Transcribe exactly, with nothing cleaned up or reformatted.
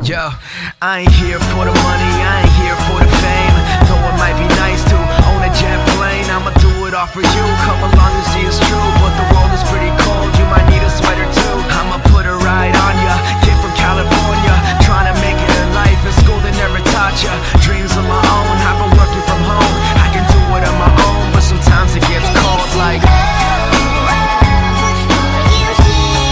Yo, I ain't here for the money, I ain't here for the fame. Though it might be nice to own a jet plane, I'ma do it all for you.